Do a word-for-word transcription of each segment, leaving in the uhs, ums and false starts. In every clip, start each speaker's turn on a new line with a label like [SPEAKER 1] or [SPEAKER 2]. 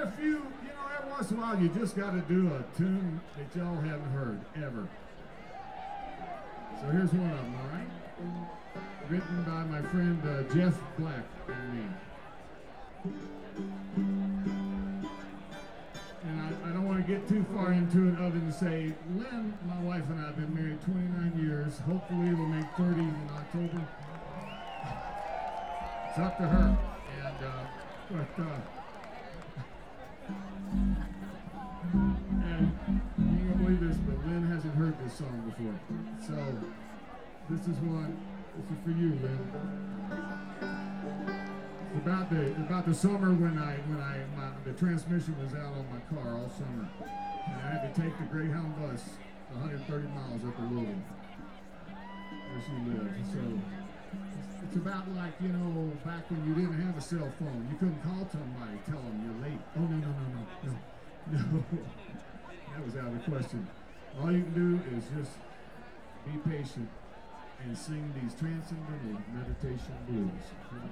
[SPEAKER 1] a few, you know, every once in a while you just got to do a tune that y'all haven't heard ever. So here's one of them, all right? Written by my friend uh, Jeff Black and me. And I, I don't want to get too far into it other than to say, Lynn, my wife and I have been married twenty-nine years. Hopefully we'll make thirty in October. It's up to her. And, uh, but, uh, and you won't believe this, but Lynn hasn't heard this song before. So this is one, this is for you, Lynn. It's about the about the summer when I when I my, the transmission was out on my car all summer, and I had to take the Greyhound bus one hundred thirty miles up to Louisville, where she lives. So it's, it's about like, you know, back when you didn't have a cell phone, you couldn't call somebody, tell them you're late. Oh no no no no no no, that was out of the question. All you can do is just be patient and sing these transcendental meditation blues.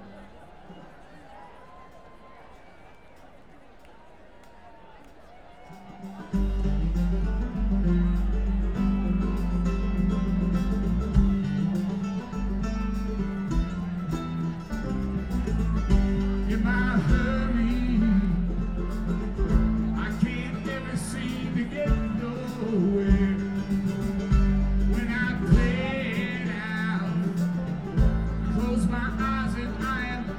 [SPEAKER 1] In my hurry, I can't ever seem to get nowhere. When I play it out, close my eyes and I am